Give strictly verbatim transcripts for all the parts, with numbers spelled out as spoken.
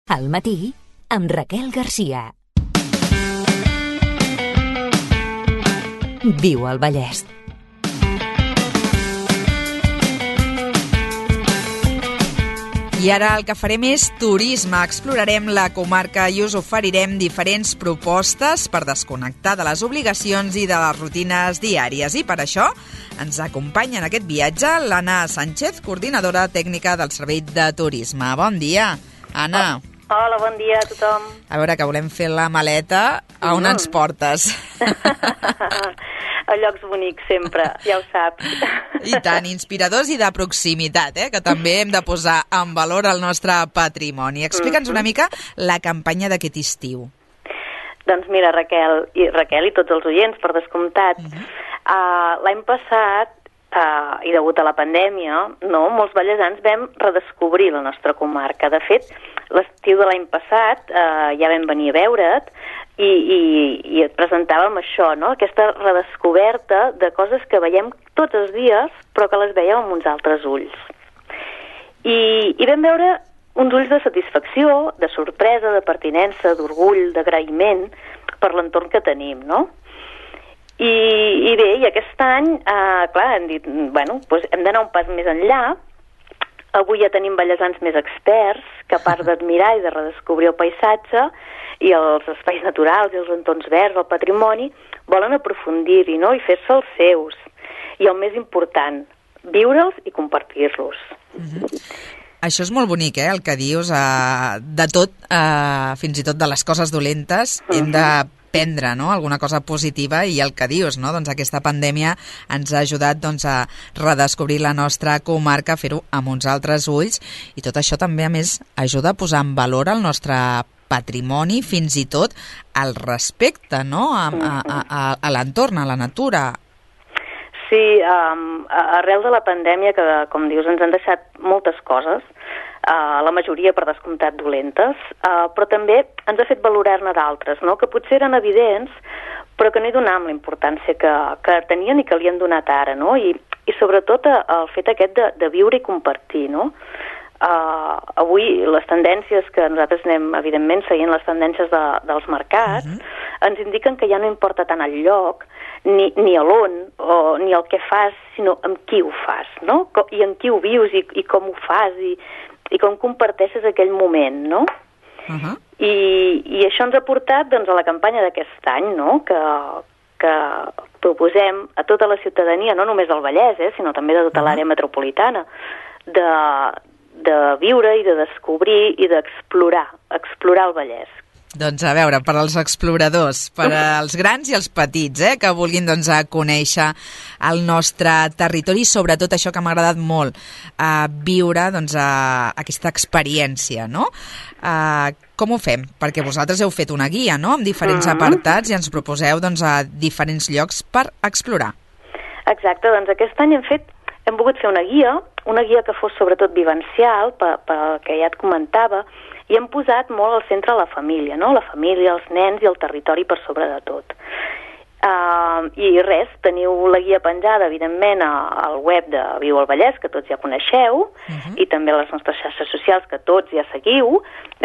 Al matí, amb Raquel Garcia. Viu al Vallès. I ara el que farem és turisme. Explorarem la comarca i us oferirem diferents propostes per desconnectar de les obligacions i de les rutines diàries. I per això ens acompanya en aquest viatge l'Anna Sánchez, coordinadora tècnica del Servei de Turisme. Bon dia, Anna. Oh. Hola, bon dia a tothom. A veure, que volem fer la maleta. A on mm. ens portes? A llocs bonics, sempre, ja ho saps. I tant, inspiradors i de proximitat, eh? Que també hem de posar en valor el nostre patrimoni. Explica'ns mm-hmm. una mica la campanya d'aquest estiu. Doncs mira, Raquel, i Raquel i tots els oients, per descomptat, mm-hmm. uh, l'any passat, uh, i degut a la pandèmia, no, molts vallesans vam redescobrir la nostra comarca. De fet, l'estiu de l'any passat uh, ja vam venir a veure't, I, i, i et presentàvem això, no? Aquesta redescoberta de coses que veiem tots els dies, però que les veiem amb uns altres ulls. I, i vam veure uns ulls de satisfacció, de sorpresa, de pertinença, d'orgull, d'agraïment per l'entorn que tenim, no? I, i bé, i aquest any, eh, clar, hem dit, bueno, doncs hem d'anar un pas més enllà. Avui ja tenim vallesans més experts, capaços d'admirar i de redescobrir el paisatge i els espais naturals i els entorns verds, el patrimoni, volen aprofundir-hi, no?, i fer-se els seus. I el més important, viure'ls i compartir-los. Mm-hmm. Això és molt bonic, eh, el que dius. Uh, de tot, uh, fins i tot de les coses dolentes, mm-hmm. hem de prendre, no?, alguna cosa positiva, i el que dius, no?, doncs aquesta pandèmia ens ha ajudat, doncs, a redescobrir la nostra comarca, fer-ho amb uns altres ulls, i tot això també, a més, ajuda a posar en valor el nostre patrimoni, fins i tot el respecte, no?, a, a, a, a l'entorn, a la natura. Sí, um, arrel de la pandèmia, que, com dius, ens han deixat moltes coses, uh, la majoria, per descomptat, dolentes, uh, però també ens ha fet valorar-ne d'altres, no?, que potser eren evidents, però que no hi donàvem la importància que, que tenien i que li han donat ara, no?, i, i sobretot el fet aquest de, de viure i compartir, no?, Uh, avui les tendències que nosaltres anem, evidentment, seguint les tendències de, dels mercats, uh-huh. ens indiquen que ja no importa tant el lloc, ni, ni l'on, o ni el que fas, sinó amb qui ho fas, no? Com, i amb qui ho vius, i, i com ho fas, i, i com comparteixes aquell moment, no? Uh-huh. I, I això ens ha portat, doncs, a la campanya d'aquest any, no?, que, que proposem a tota la ciutadania, no només del Vallès, eh, sinó també de tota uh-huh. l'àrea metropolitana, de de viure i de descobrir i d'explorar, explorar el Vallès. Doncs a veure, per als exploradors, per als grans i els petits, eh, que vulguin, doncs, a conèixer el nostre territori, i sobretot això que m'ha agradat molt, a viure, doncs, a, aquesta experiència, no? Uh, com ho fem? Perquè vosaltres heu fet una guia, no?, amb diferents mm-hmm. apartats, i ens proposeu, doncs, a diferents llocs per explorar. Exacte, doncs aquest any hem fet hem volgut fer una guia, una guia que fos sobretot vivencial, pel que ja et comentava, i hem posat molt al centre la família, no? La família, els nens i el territori per sobre de tot. Uh, I res, teniu la guia penjada, evidentment, al web de Viu al Vallès, que tots ja coneixeu, uh-huh. i també a les nostres xarxes socials, que tots ja seguiu.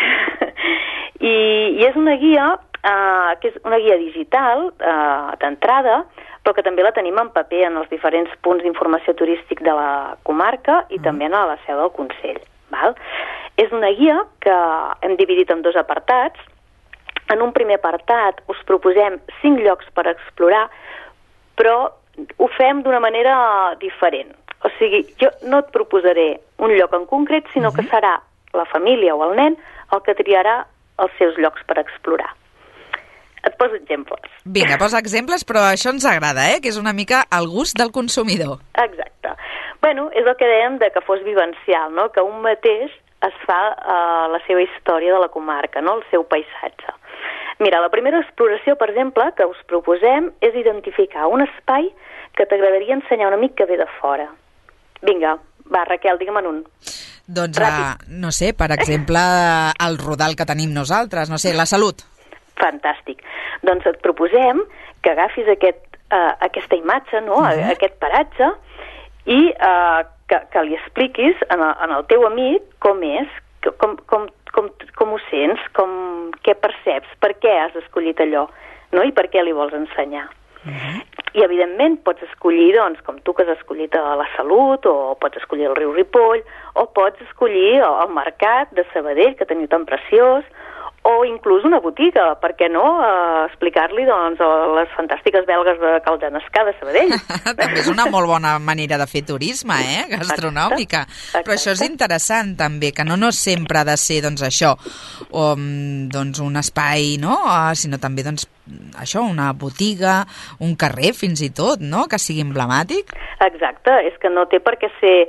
I, I és una guia, uh, que és una guia digital, uh, d'entrada, però que també la tenim en paper en els diferents punts d'informació turístic de la comarca i mm. també a la seu del Consell. Val? És una guia que hem dividit en dos apartats. En un primer apartat us proposem cinc llocs per explorar, però ho fem d'una manera diferent. O sigui, jo no et proposaré un lloc en concret, sinó mm-hmm. que serà la família o el nen el que triarà els seus llocs per explorar. Et poso exemples. Vinga, posa exemples, però això ens agrada, eh? Que és una mica el gust del consumidor. Exacte. Bueno, és el que dèiem de que fos vivencial, no? Que un mateix es fa uh, la seva història de la comarca, no? El seu paisatge. Mira, la primera exploració, per exemple, que us proposem és identificar un espai que t'agradaria ensenyar a un amic que ve de fora. Vinga, va, Raquel, digue'm en un. Doncs, uh, no sé, per exemple, el rodal que tenim nosaltres, no sé, la Salut. Fantàstic. Doncs et proposem que agafis aquest, uh, aquesta imatge, no? Uh-huh. Aquest paratge, i uh, que, que li expliquis en el, en el teu amic com és, com, com com, com ho sents, com, què perceps, per què has escollit allò, no? I per què li vols ensenyar. Uh-huh. I, evidentment, pots escollir, doncs, com tu que has escollit a la Salut, o pots escollir el riu Ripoll, o pots escollir el mercat de Sabadell, que teniu tan preciós, o inclús una botiga, per què no? Uh, explicar-li, doncs, les fantàstiques belgues de Cal Genescà de Sabadell. També és una molt bona manera de fer turisme, eh? Gastronòmica. Exacte. Exacte. Però això és interessant, també, que no, no sempre ha de ser, doncs, això, o, doncs, un espai, no? Uh, sinó també, doncs, això, una botiga, un carrer, fins i tot, no? Que sigui emblemàtic. Exacte, és que no té per què ser...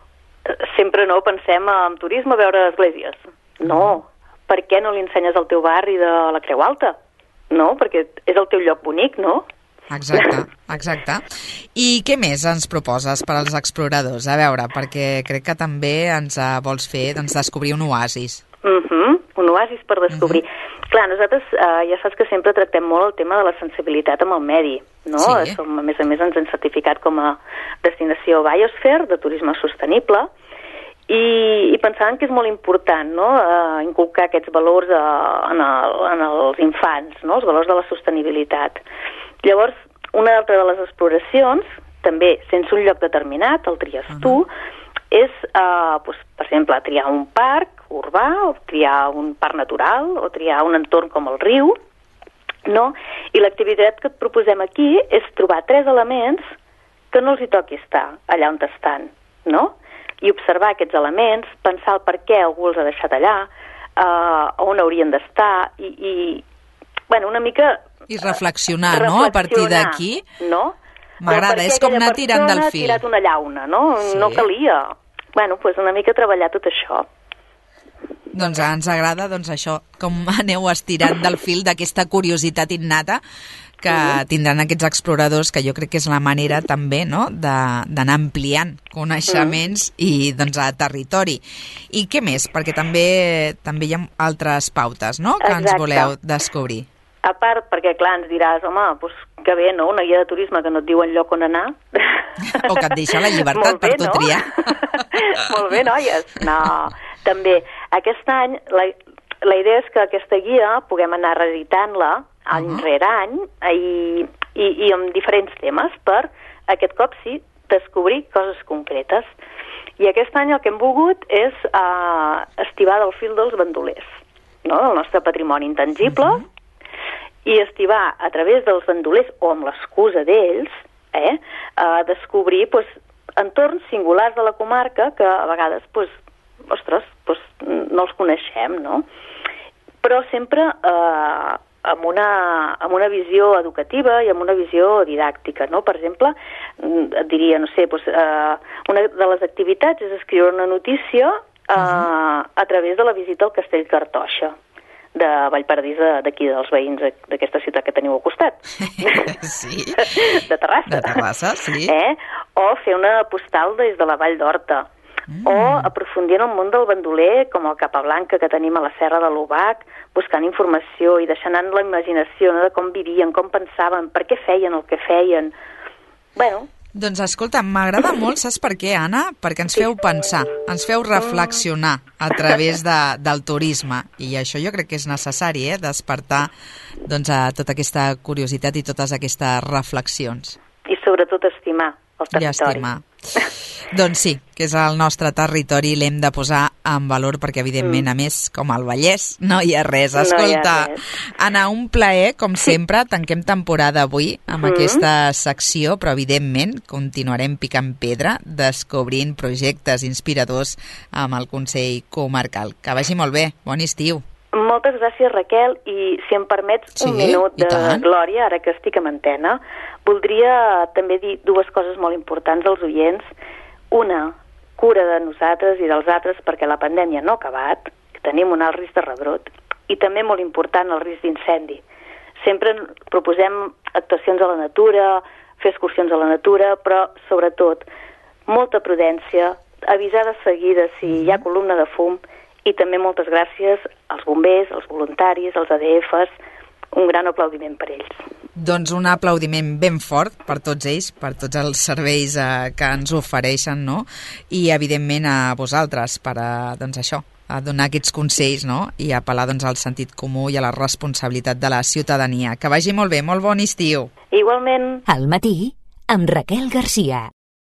Sempre no pensem en turisme a veure esglésies. No, per què no li ensenyes el teu barri de la Creu Alta? No, perquè és el teu lloc bonic, no? Exacte, exacte. I què més ens proposes per als exploradors? A veure, perquè crec que també ens vols fer, doncs, descobrir un oasis. Uh-huh, un oasis per descobrir. Uh-huh. Clar, nosaltres uh, ja saps que sempre tractem molt el tema de la sensibilitat amb el medi, no? Sí. Som, a més a més, ens hem certificat com a destinació Biosphere, de turisme sostenible, i, i pensàvem que és molt important, no?, uh, inculcar aquests valors uh, en, el, en els infants, no?, els valors de la sostenibilitat. Llavors, una altra de les exploracions, també sense un lloc determinat, el tries uh-huh. tu, és, uh, doncs, per exemple, triar un parc urbà, o triar un parc natural, o triar un entorn com el riu, no? I l'activitat que et proposem aquí és trobar tres elements que no els hi toqui estar allà on estan, no? I observar aquests elements, pensar el per què algú els ha deixat allà, uh, on haurien d'estar, i, i bueno, una mica... I reflexionar, uh, no?, a partir d'aquí. No? M'agrada, és com anar tirant del fil. Ha tirat una llauna, no? Sí. No calia. Bueno, doncs una mica treballar tot això. Doncs ens agrada, doncs, això, com aneu estirant del fil d'aquesta curiositat innata que tindran aquests exploradors, que jo crec que és la manera també, no?, d'anar ampliant coneixements mm. i, doncs, a territori. I què més? Perquè també també hi ha altres pautes, no?, que Exacte. Ens voleu descobrir. A part, perquè, clar, ens diràs, home, doncs que bé, no?, una guia de turisme que no et diu enlloc on anar. O que et deixa la llibertat bé, per tu no? triar. Molt bé, noies. No, també, aquest any, la, la idea és que aquesta guia puguem anar reeditant-la any uh-huh. rere any i, i, i amb diferents temes per, aquest cop sí, descobrir coses concretes. I aquest any el que hem volgut és uh, estivar del fil dels bandolers, no?, del nostre patrimoni intangible, uh-huh. i estivar a través dels bandolers, o amb l'excusa d'ells, eh, uh, descobrir pues, entorns singulars de la comarca que a vegades, pues, ostres, pues, no els coneixem, no? Però sempre eh, amb, una, amb una visió educativa i amb una visió didàctica, no? Per exemple, et diria, no sé, pues, eh, una de les activitats és escriure una notícia eh, uh-huh. a través de la visita al Castell Cartoixa de Vallparadís, d'aquí, dels veïns d'aquesta ciutat que teniu al costat. Sí. De Terrassa. De Terrassa, sí. Eh? O fer una postal des de la Vall d'Horta. Mm. O aprofundir en el món del bandoler, com el Capablanca que tenim a la Serra de l'Obac, buscant informació i deixant anar la imaginació, no?, de com vivien, com pensaven, per què feien el que feien. Bueno... Doncs escolta, m'agrada molt, saps per què, Anna? Perquè ens feu pensar, ens feu reflexionar a través de, del turisme, i això jo crec que és necessari, eh?, despertar, doncs, a tota aquesta curiositat i totes aquestes reflexions. I sobretot estimar el territori. I estimar. Doncs sí, que és el nostre territori i l'hem de posar en valor perquè, evidentment, mm. a més, com al Vallès, no hi ha res. Escolta, no res. Anna, un plaer, com sempre, tanquem temporada avui amb mm. aquesta secció, però, evidentment, continuarem picant pedra, descobrint projectes inspiradors amb el Consell Comarcal. Que vagi molt bé. Bon estiu. Moltes gràcies, Raquel, i si em permets sí, un minut de glòria, ara que estic en antena, voldria també dir dues coses molt importants als oients. Una, cura de nosaltres i dels altres perquè la pandèmia no ha acabat, que tenim un alt risc de rebrot, i també molt important el risc d'incendi. Sempre proposem actuacions a la natura, fer excursions a la natura, però sobretot molta prudència, avisar de seguida si hi ha columna de fum, i també moltes gràcies als bombers, als voluntaris, als A D Fs, un gran aplaudiment per ells. Doncs un aplaudiment ben fort per tots ells, per tots els serveis eh, que ens ofereixen, no? I evidentment a vosaltres per, eh, doncs això, a donar aquests consells, no? I apel·lar doncs, al sentit comú i a la responsabilitat de la ciutadania. Que vagi molt bé, molt bon estiu. Igualment. Al matí, amb Raquel Garcia.